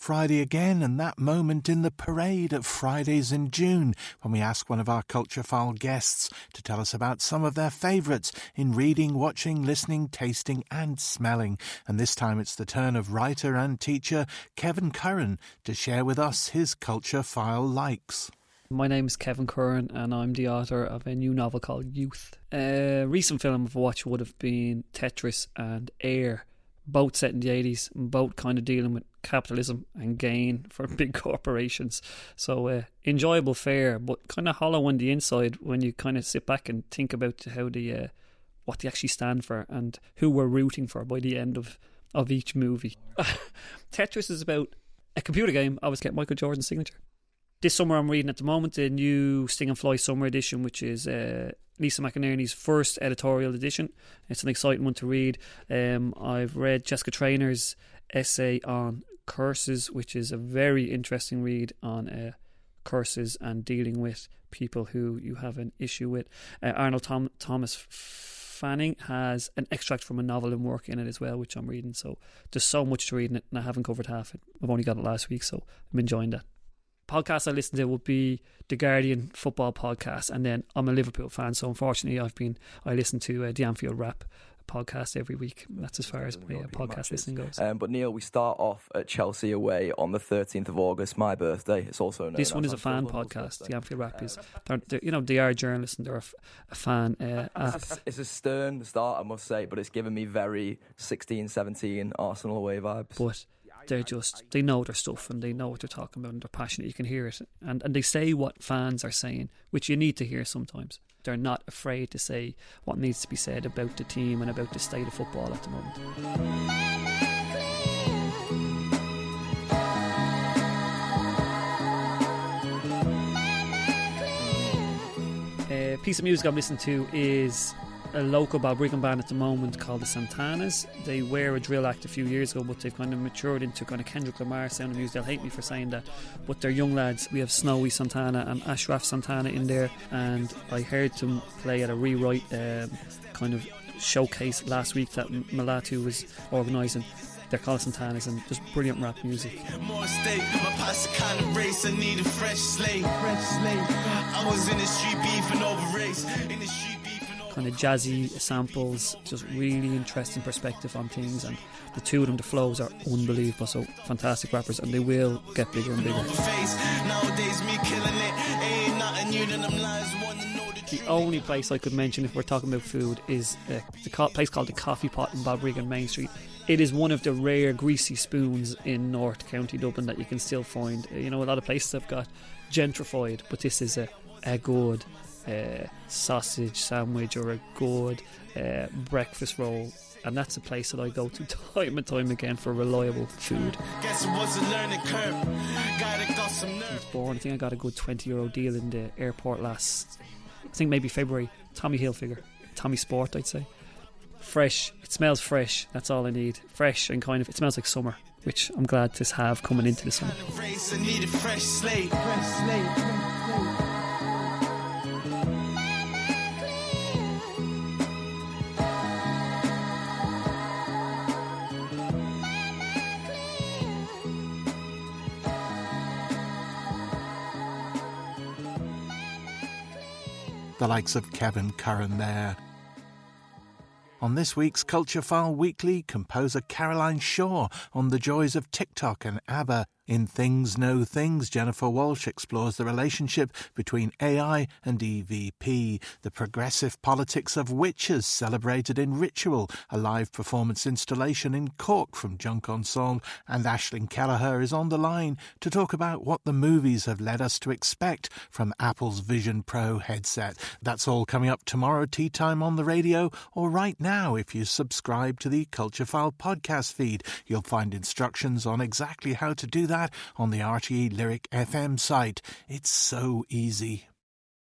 Friday again, and that moment in the parade at Fridays in June, when we ask one of our Culture File guests to tell us about some of their favourites in reading, watching, listening, tasting and smelling. And this time it's the turn of writer and teacher Kevin Curran to share with us his Culture File likes. My name is Kevin Curran and I'm the author of a new novel called Youth. A recent film I've watched would have been Tetris and Air, both set in the 80s, and both kind of dealing with capitalism and gain for big corporations. So enjoyable fare, but kind of hollow on the inside when you kind of sit back and think about how what they actually stand for and who we're rooting for by the end of each movie. Tetris is about a computer game. I always get Michael Jordan's signature. This summer I'm reading at the moment the new Sting and Fly Summer Edition, which is Lisa McInerney's first editorial edition. It's an exciting one to read. I've read Jessica Trainor's essay on curses, which is a very interesting read on curses and dealing with people who you have an issue with. Arnold Thomas Fanning has an extract from a novel and work in it as well, which I'm reading. So there's so much to read in it, and I haven't covered half it. I've only got it last week, so I'm enjoying that. Podcast I listen to would be the Guardian football podcast, and then I'm a Liverpool fan, so unfortunately I listen to the Anfield Wrap podcast every week. That's as far as my podcast listening goes. But Neil, we start off at Chelsea away on the 13th of August, my birthday. It's also known this one is a fan podcast. The Anfield Wrap is they are journalists and they're a fan. It's a stern start, I must say, but it's given me very 16-17 Arsenal away vibes. But they know their stuff and they know what they're talking about and they're passionate. You can hear it, and they say what fans are saying, which you need to hear sometimes. They're not afraid to say what needs to be said about the team and about the state of football at the moment. A piece of music I'm listening to is a local Balbriggan band at the moment called the Santanas. They were a drill act a few years ago, but they've kind of matured into kind of Kendrick Lamar sounding music. They'll hate me for saying that, but they're young lads. We have Snowy Santana and Ashraf Santana in there, and I heard them play at a rewrite kind of showcase last week that Malatu was organising. They're called Santanas, and just brilliant rap music. More steak, my pasta kind of race. I need a fresh slate. I was in the street beefing over race. In the street beefing over kind of jazzy samples, just really interesting perspective on things, and the two of them, the flows are unbelievable. So fantastic rappers, and they will get bigger and bigger. Nowadays me killing it. Ain't nothing new than them lies. The only place I could mention if we're talking about food is the place called the Coffee Pot in Balbriggan Main Street. It is one of the rare greasy spoons in North County Dublin that you can still find. A lot of places have got gentrified, but this is a good sausage sandwich or a good breakfast roll, and that's a place that I go to time and time again for reliable food. Guess it was a learning curve. Got some nerve. I was born, I think I got a good €20 deal in the airport last, I think maybe February. Tommy Hilfiger, Tommy Sport, I'd say. Fresh, it smells fresh, that's all I need. Fresh and kind of, it smells like summer, which I'm glad to have coming into the summer. I need a fresh slate. The likes of Kevin Curran there. On this week's Culture File Weekly, composer Caroline Shaw on the joys of TikTok and ABBA. In Things Know Things, Jennifer Walsh explores the relationship between AI and EVP, the progressive politics of witches celebrated in Ritual, a live performance installation in Cork from Junk Ensemble, and Aisling Kelleher is on the line to talk about what the movies have led us to expect from Apple's Vision Pro headset. That's all coming up tomorrow, tea time on the radio, or right now if you subscribe to the Culture File podcast feed. You'll find instructions on exactly how to do that on the RTE Lyric FM site. It's so easy.